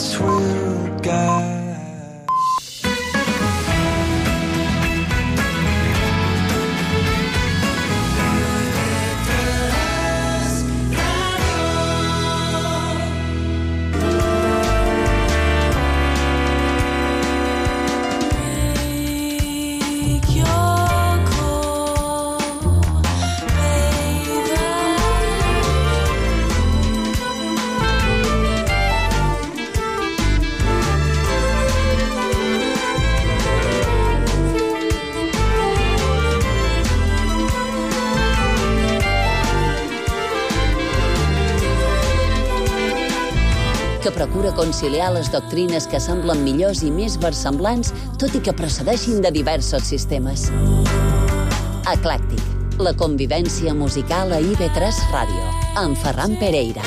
hearts will guide. Que procura conciliar les doctrines que semblen millors i més versemblants, tot i que procedeixin de diversos sistemes. Eclèctic, la convivència musical a IB3 Ràdio, amb Ferran Pereira.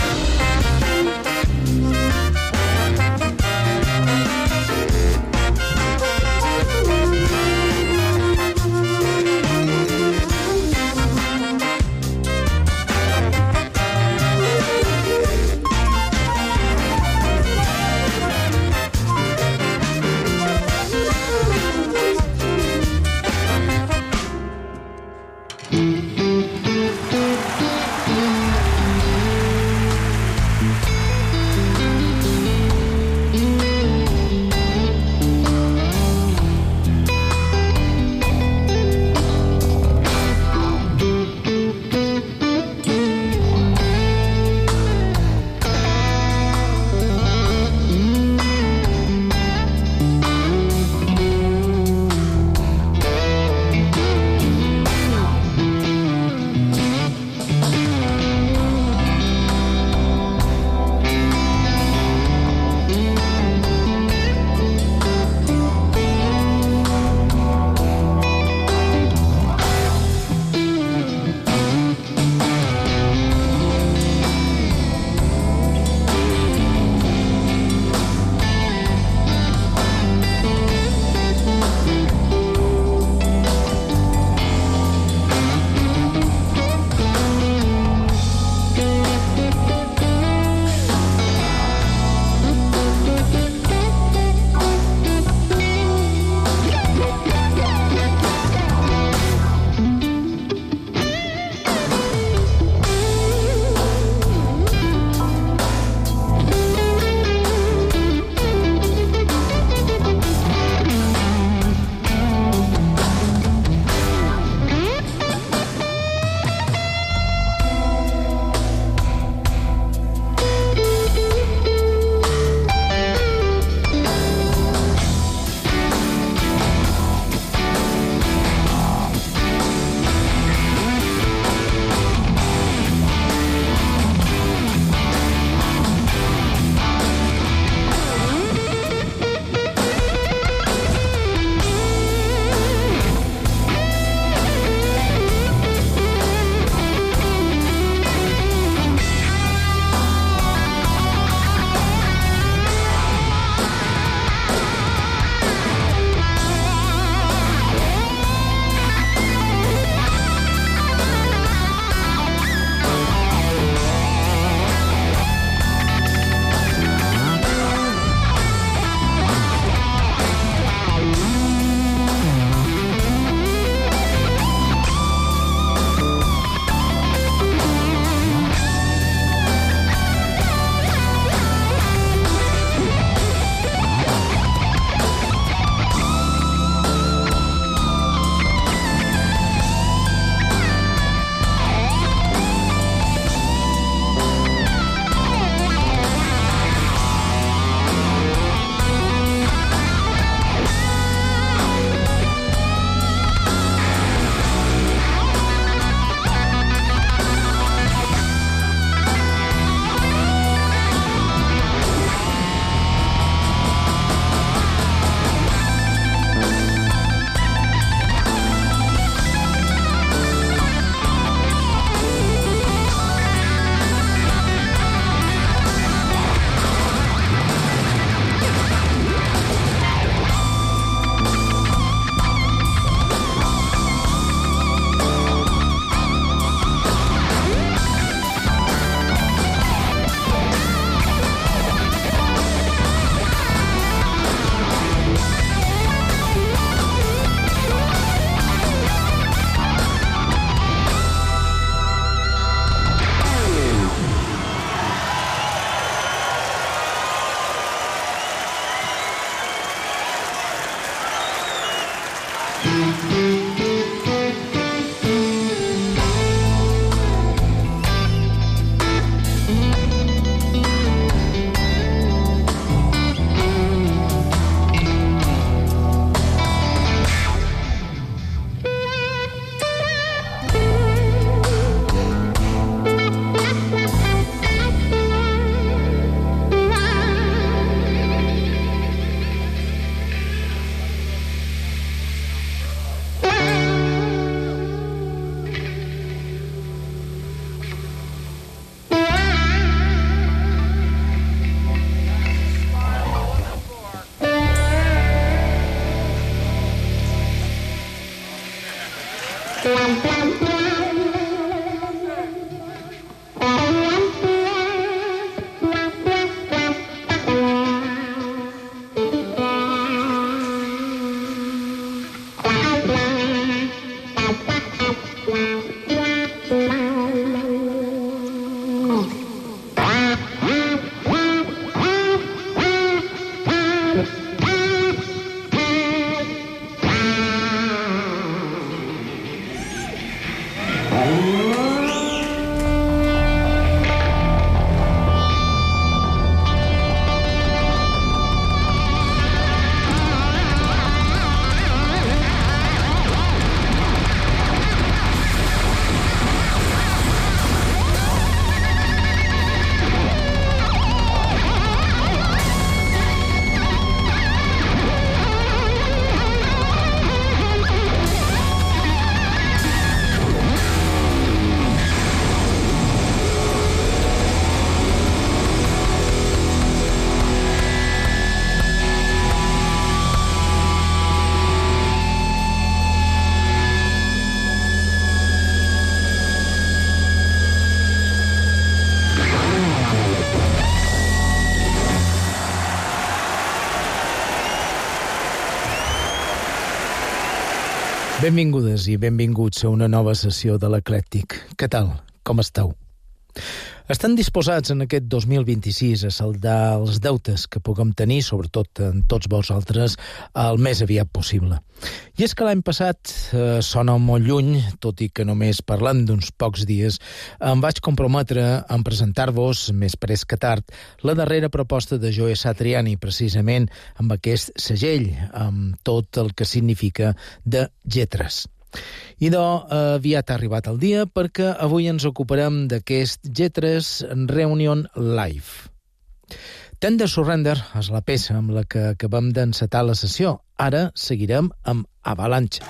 Benvingudes i benvinguts a una nova sessió de l'Eclèctic. Què tal? Com esteu? Estan disposats en aquest 2026 a saldar els deutes que puguem tenir, sobretot en tots vosaltres, el més aviat possible. I és que l'any passat sona molt lluny, tot i que només parlant d'uns pocs dies, em vaig comprometre a presentar-vos, més prest que tard, la darrera proposta de Joe Satriani, precisament amb aquest segell, amb tot el que significa de lletres. I aviat ha arribat el dia perquè avui ens ocuparem d'aquest Lletres Reunion Live. Tender Surrender és la peça amb la que acabem d'encetar la sessió. Ara seguirem amb Avalanche.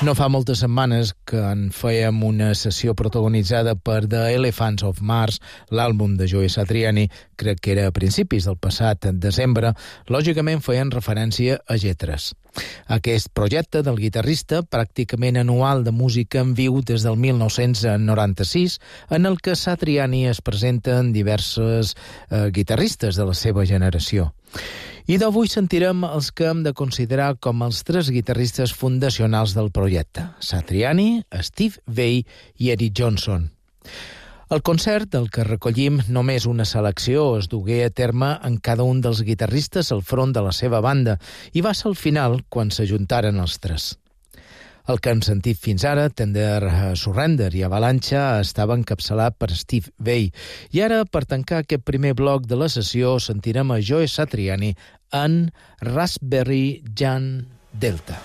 No fa moltes setmanes que en fèiem una sessió protagonitzada per The Elephants of Mars, l'àlbum de Joe Satriani, crec que era a principis del passat desembre, lògicament feien referència a Lletres. Aquest projecte del guitarrista, pràcticament anual de música en viu des del 1996, en el que Satriani es presenten diverses guitarristes de la seva generació. I d'avui sentirem els que hem de considerar com els 3 guitarristes fundacionals del projecte: Satriani, Steve Vai i Eric Johnson. El concert, del que recollim només una selecció, es dugué a terme en cada un dels guitarristes al front de la seva banda i va ser al final quan s'ajuntaren els 3. El que hem sentit fins ara, Tender Surrender i Avalanche, estava encapçalat per Steve Vai. I ara, per tancar aquest primer bloc de la sessió, sentirem a Joe Satriani en Raspberry Jan Delta.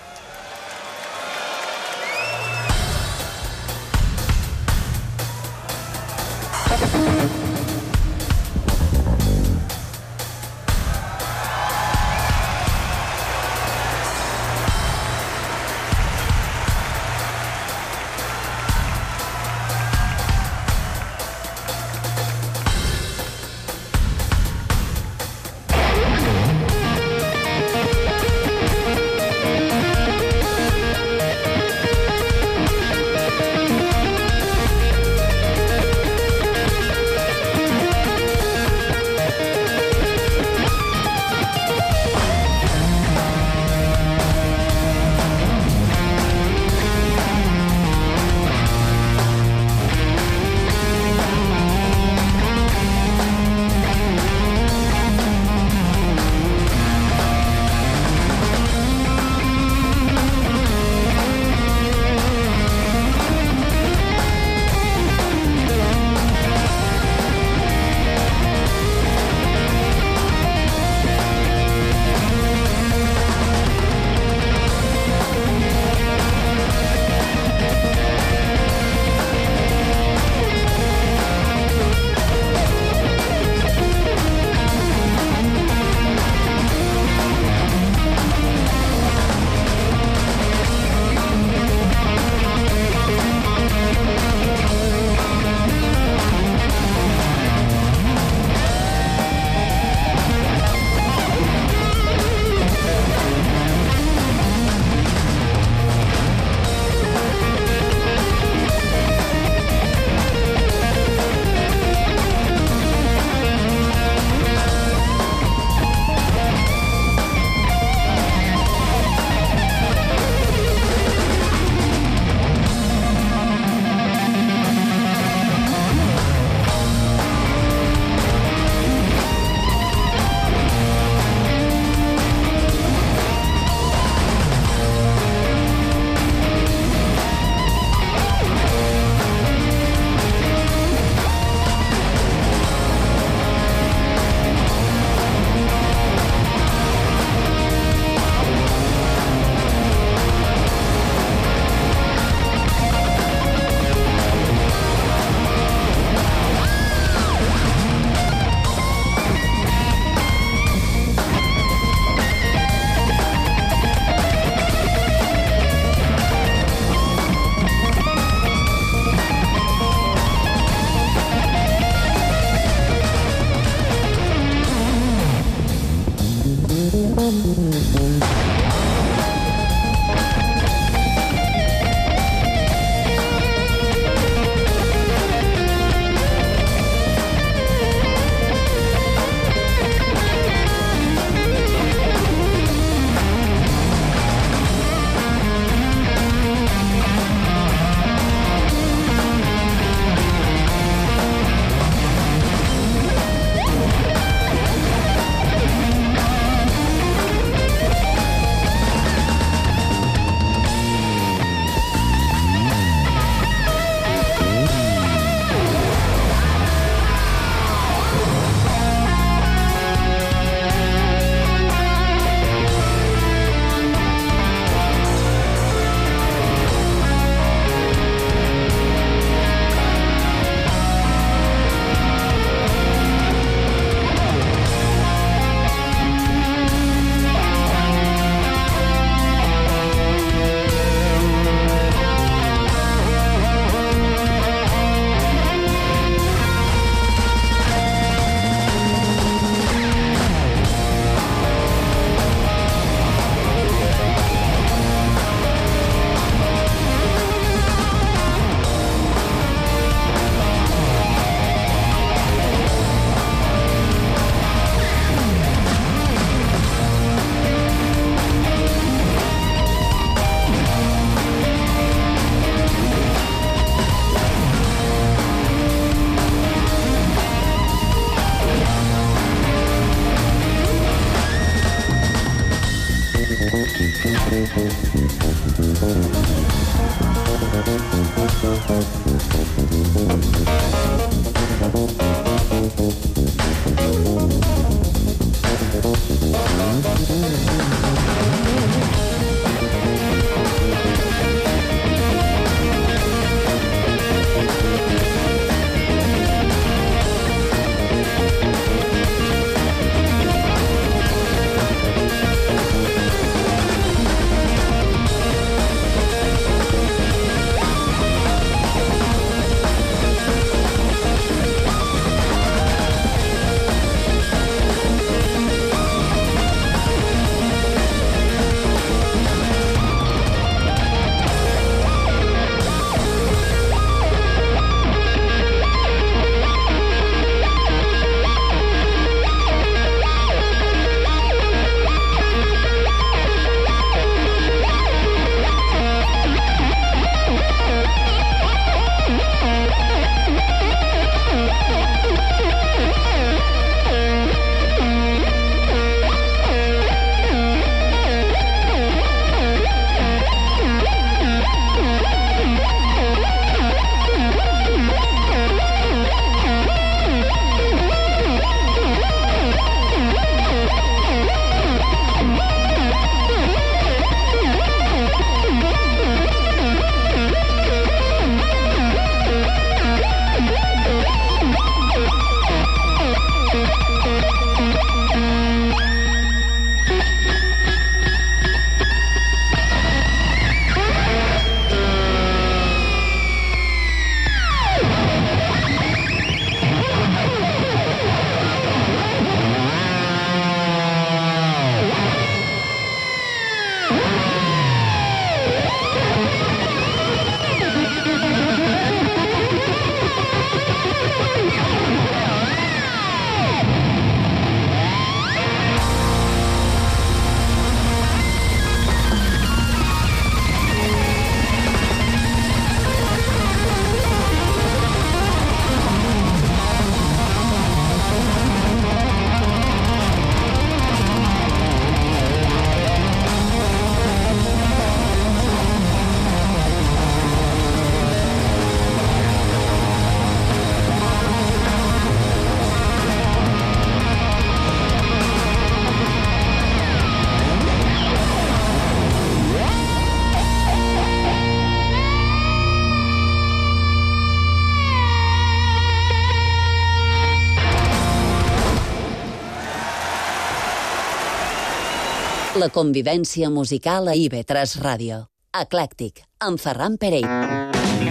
La convivència musical a IB3 Ràdio. Eclèctic, amb Ferran Pereira.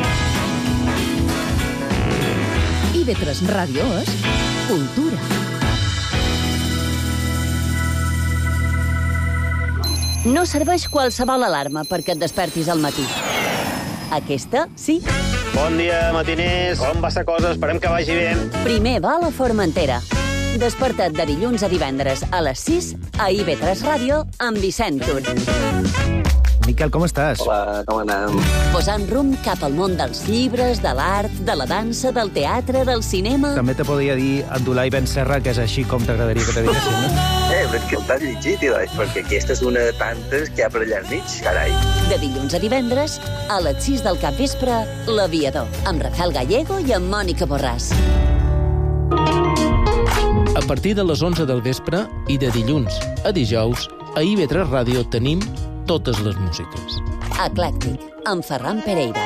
IB3 Ràdio és cultura. No serveix qualsevol alarma perquè et despertis al matí. Aquesta, sí. Bon dia, matiners. Com va la cosa? Esperem que vagi bé. Primer vol a Formentera. Desperta't de dilluns a divendres a les 6 a IB3 Ràdio amb Vicent Tur. Miquel, com estàs? Hola, com anem? Posant rumb cap al món dels llibres, de l'art, de la dansa, del teatre, del cinema... També te podria dir Abdulai Ben Serra, que és així com t'agradaria que te diguessin, no? Perquè el t'has llegit, perquè aquesta és una de tantes que hi ha per allà al mig, carai. De dilluns a divendres, a les 6 del capvespre, L'Aviador, amb Rafael Gallego i amb Mònica Borràs. A partir de les 11 del vespre i de dilluns a dijous, a IB3 Ràdio tenim totes les músiques. Eclèctic, amb Ferran Pereira.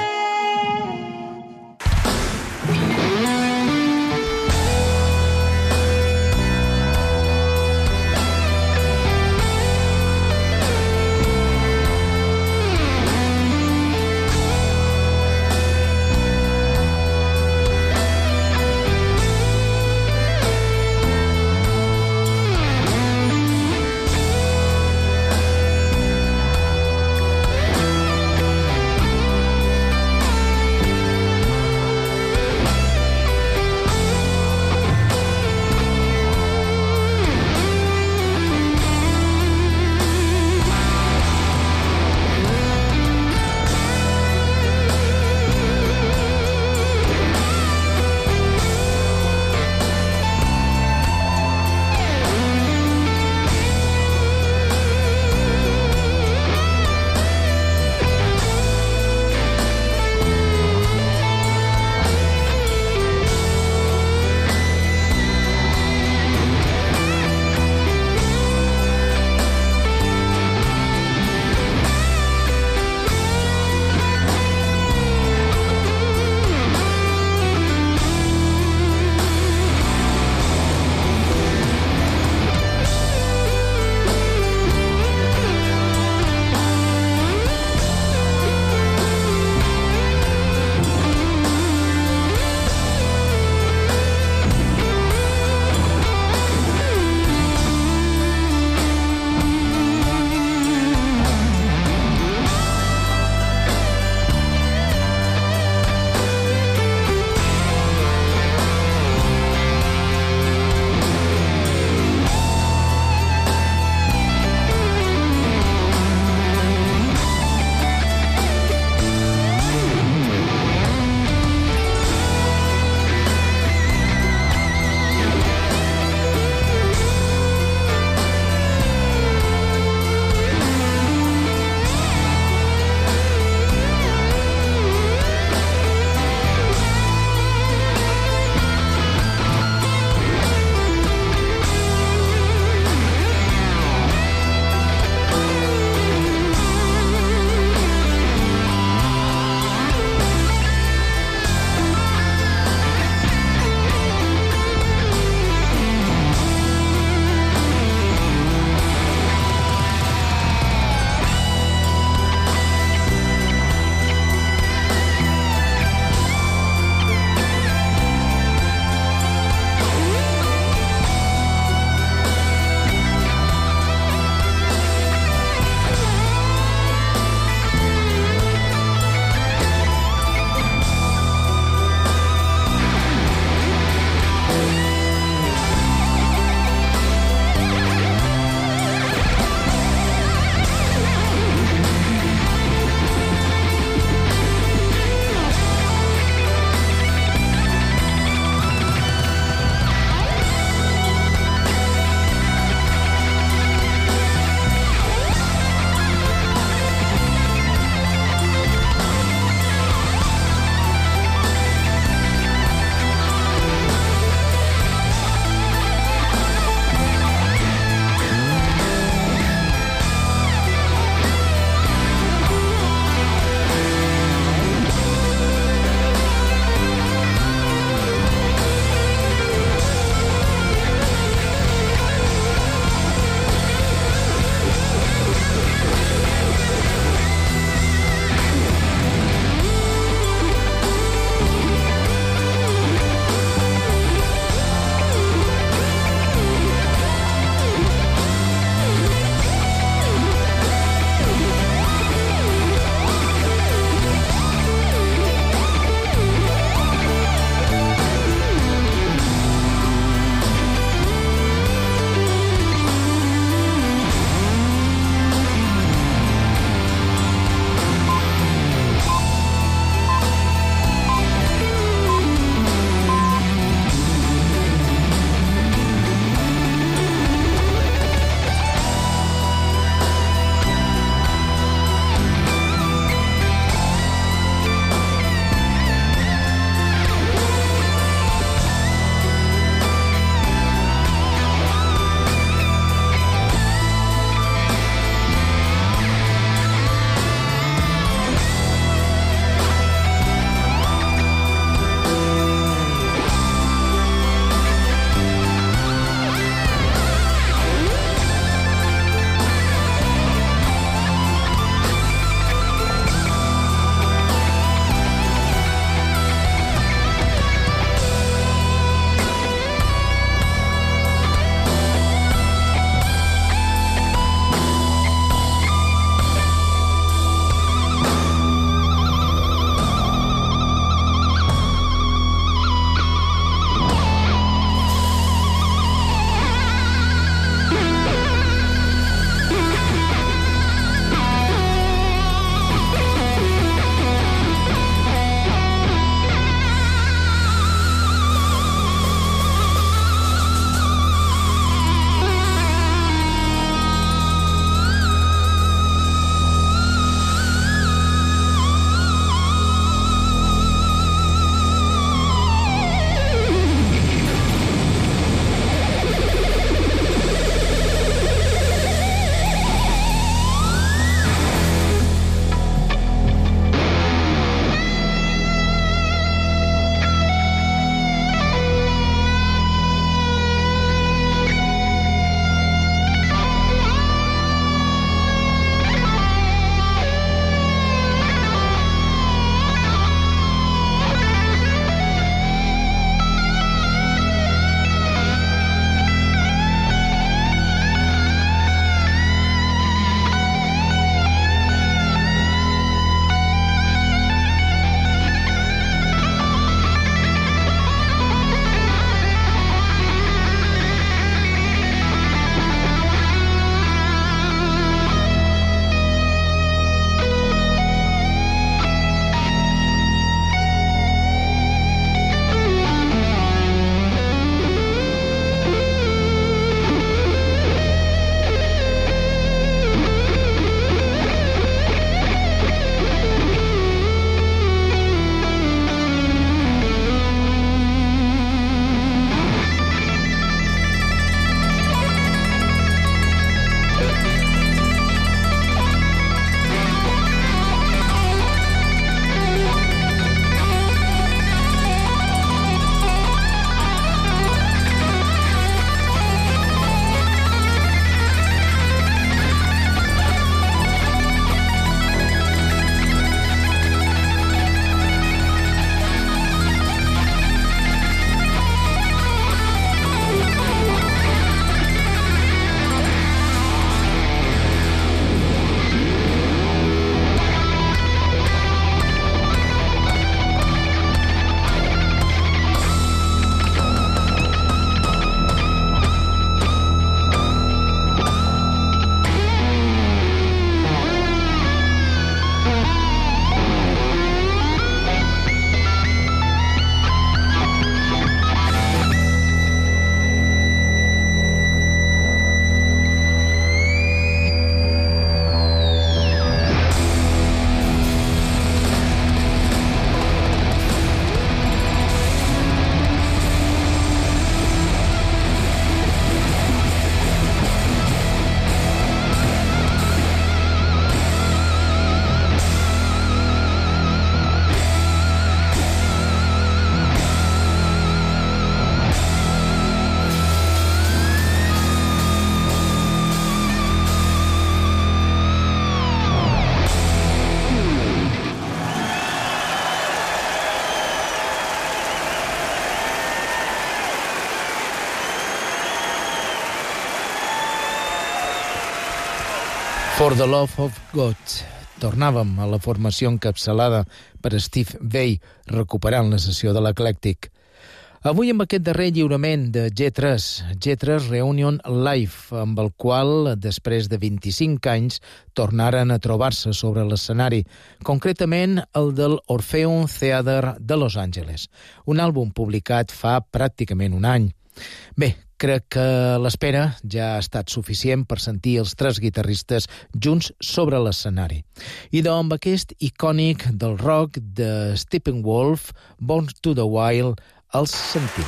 For the Love of God. Tornàvem a la formació encapçalada per Steve Vai, recuperant la sessió de l'Eclèctic. Avui amb aquest darrer lliurament de G3 Reunion Live, amb el qual, després de 25 anys, tornaren a trobar-se sobre l'escenari, concretament el del Orpheum Theatre de Los Angeles, un àlbum publicat fa pràcticament un any. Bé, crec que l'espera ja ha estat suficient per sentir els tres guitarristes junts sobre l'escenari. I amb aquest icònic del rock de Steppenwolf, Born to the Wild, els sentim.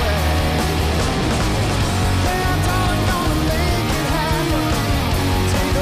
Take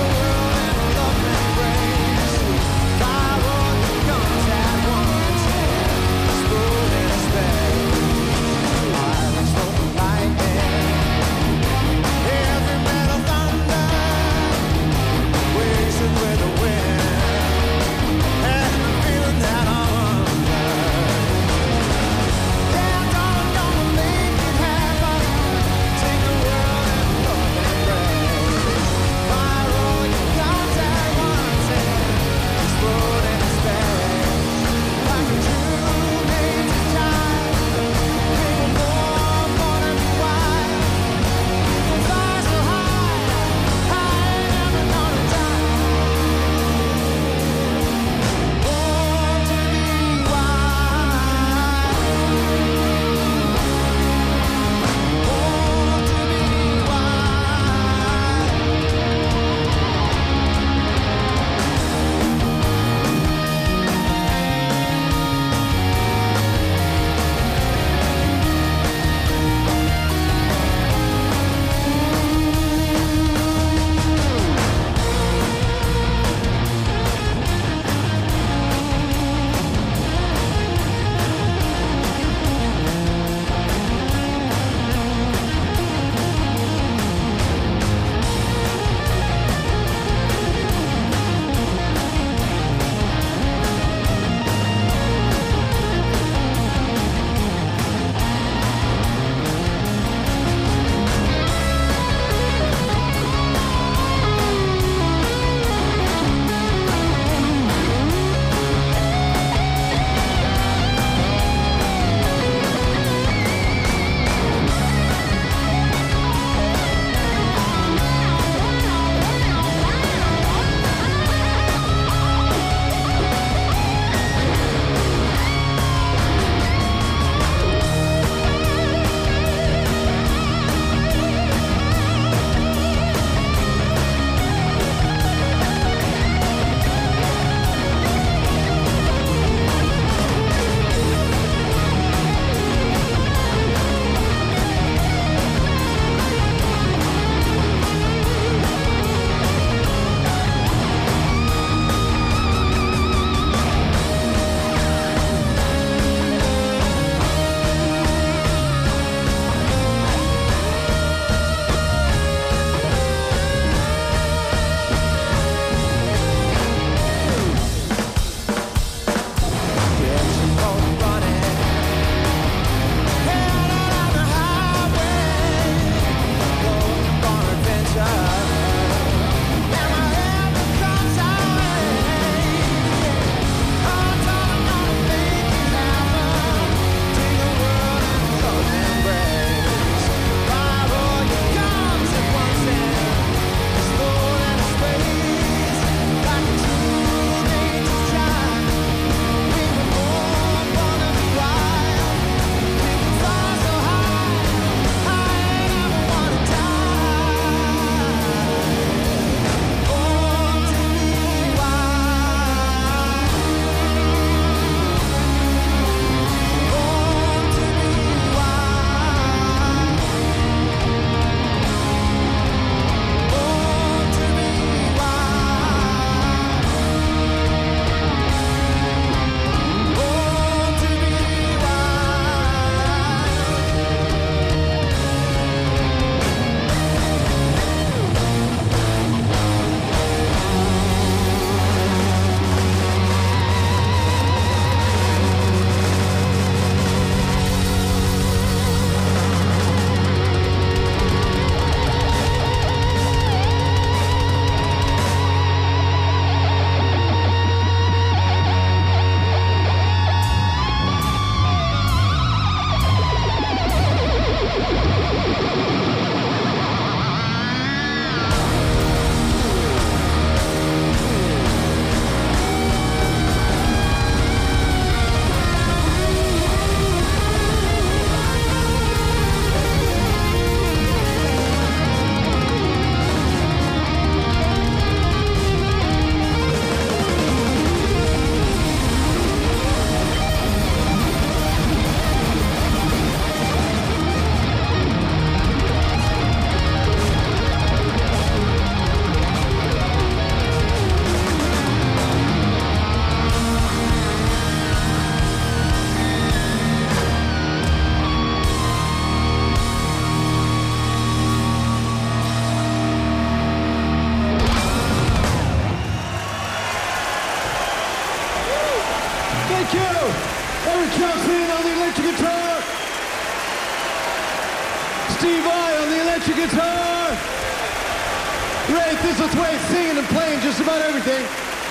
Steve Vai on the electric guitar. Ray Thistlethwaite singing and playing just about everything.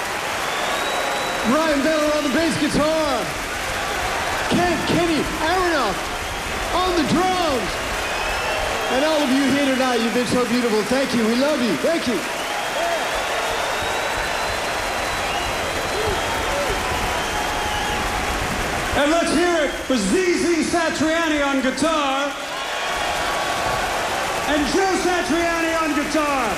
Ryan Miller on the bass guitar. Kenny Aronoff on the drums. And all of you here tonight, you've been so beautiful. Thank you. We love you. Thank you. And let's hear it for ZZ Satriani on guitar and Joe Satriani on guitar.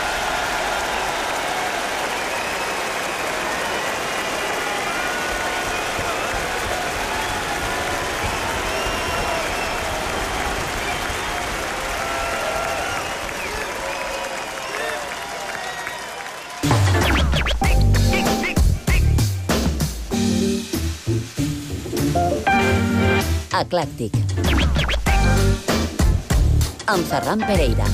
Eclèctic. Amb Ferran Pereira.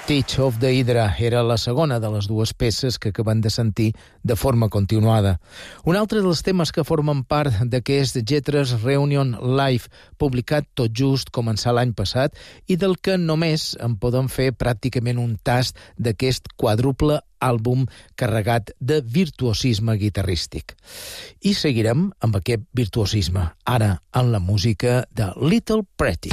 Stitch of the Hydra era la segona de les dues peces que acabem de sentir de forma continuada. Un altre dels temes que formen part d'aquest Jetres Reunion Live, publicat tot just començar l'any passat, i del que només en podem fer pràcticament un tast d'aquest quàdruple àlbum carregat de virtuosisme guitarrístic. I seguirem amb aquest virtuosisme, ara en la música de Little Pretty.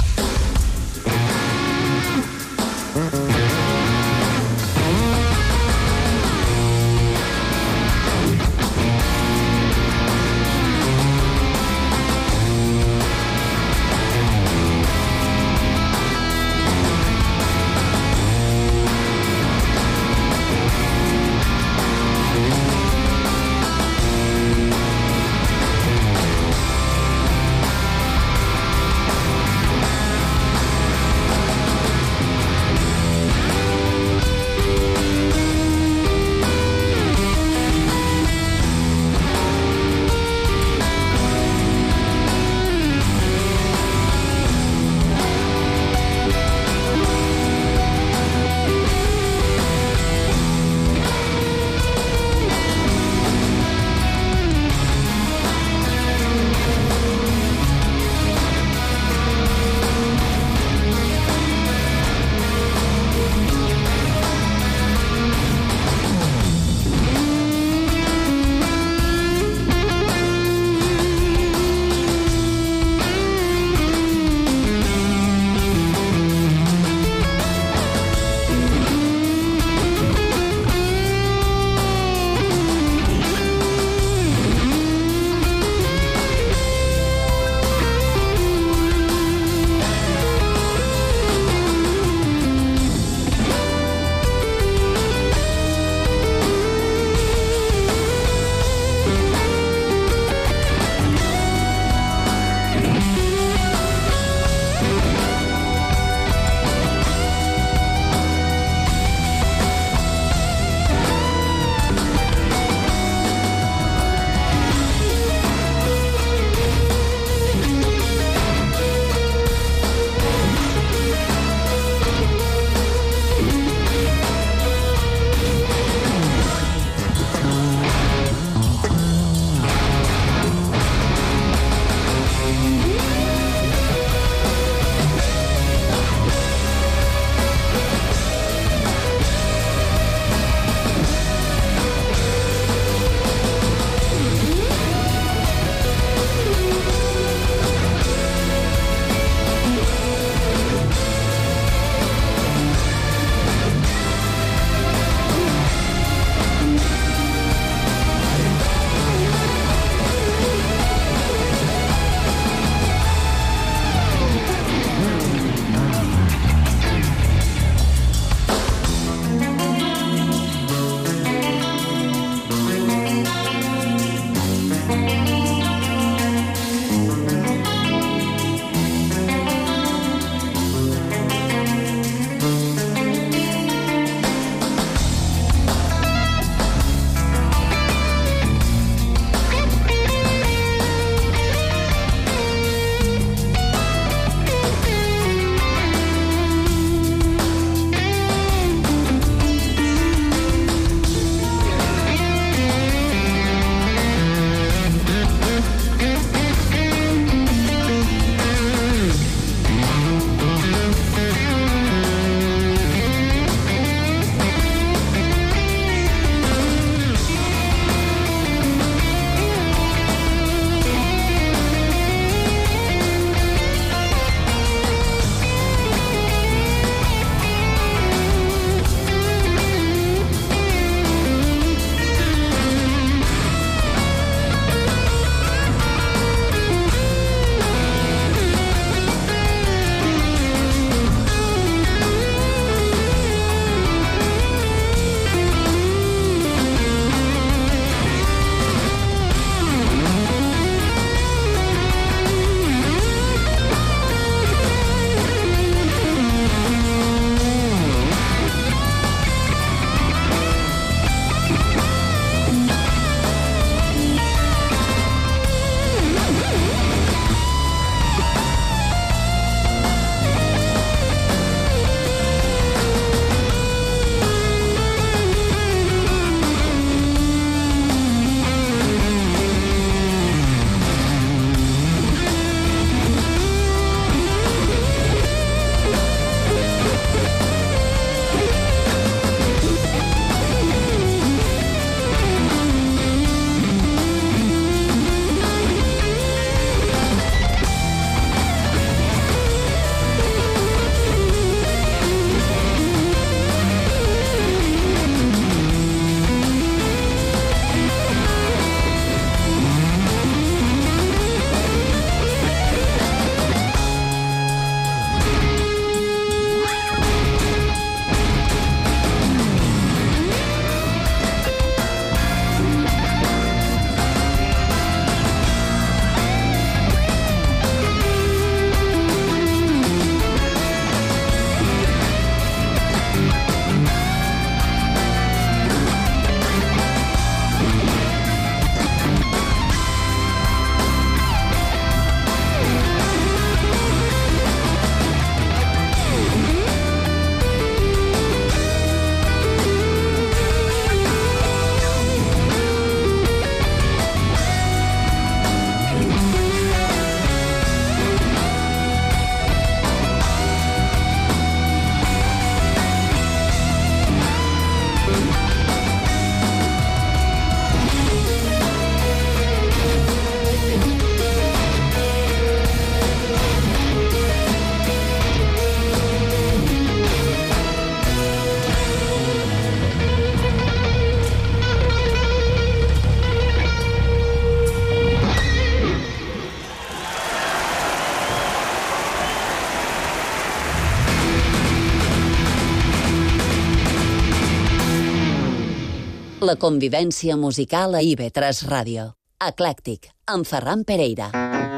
La convivència musical a IB3 Ràdio. Eclèctic, amb Ferran Pereira.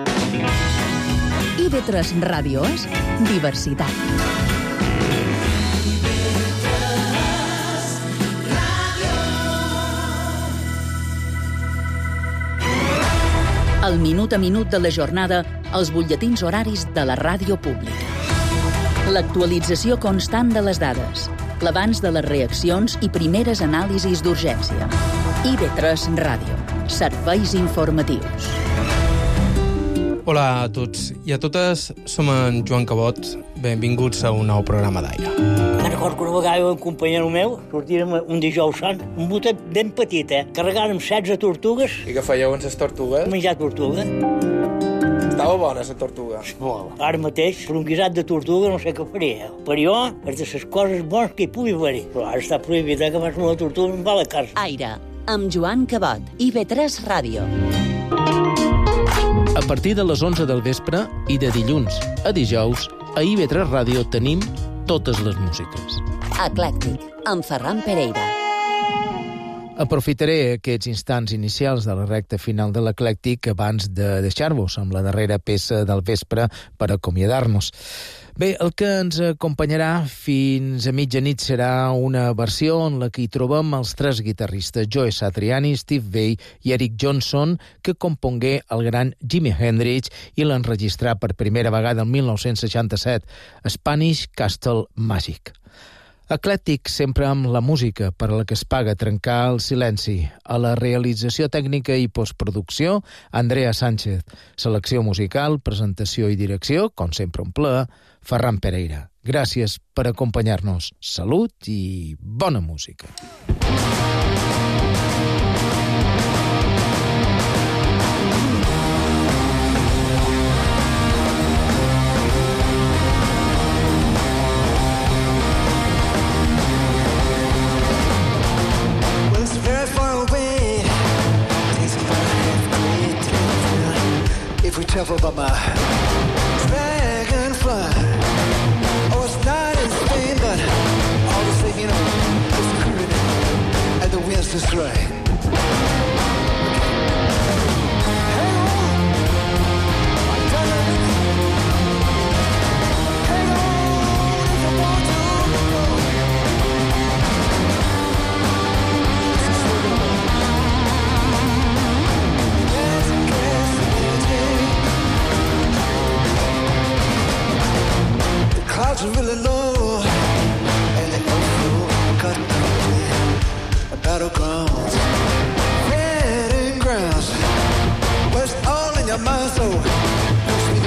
IB3 Ràdio és diversitat. El minut a minut de la jornada, els butlletins horaris de la ràdio pública. L'actualització constant de les dades, l'abans de les reaccions i primeres anàlisis d'urgència. IB3 Ràdio. Serveis informatius. Hola a tots i a totes, som en Joan Cabot. Benvinguts a un nou programa d'Aire. Me'n recordo que una vegada un companyero meu sortirem un dijous sant, un botet ben petit, carregàrem 16 tortugues. I què fèieu amb les tortugues? Menjar tortuga. Estava bona, la tortuga. Molt. Ara mateix, per un guisat de tortuga no sé què faria. Per jo, és de les coses bones que hi pugui haver-hi. Però ara està prohibit, que vas una tortuga em va a la casa. Aire, amb Joan Cabot, IB3 Ràdio. A partir de les 11 del vespre i de dilluns a dijous, a IB3 Ràdio tenim totes les músiques. Eclèctic, amb Ferran Pereira. Aprofitaré aquests instants inicials de la recta final de l'Eclèctic abans de deixar-vos amb la darrera peça del vespre per acomiadar-nos. Bé, el que ens acompanyarà fins a mitjanit serà una versió en la que hi trobem els tres guitarristes, Joe Satriani, Steve Vai i Eric Johnson, que compongué el gran Jimi Hendrix i l'enregistrà per primera vegada el 1967, Spanish Castle Magic. Eclèctic sempre amb la música per a la que es paga trencar el silenci. A la realització tècnica i postproducció, Andrea Sánchez. Selecció musical, presentació i direcció, com sempre un plaer, Ferran Pereira. Gràcies per acompanyar-nos. Salut i bona música. Careful about my dragonfly. Oh, it's not in Spain, but all the same, you know, it's cooling and the wind's just right. Hang on, darling. Hang on if you want to go. This is the road. Clouds are really low, and they overflow, cut through battlegrounds, wedding grounds, but it's all in your mind, so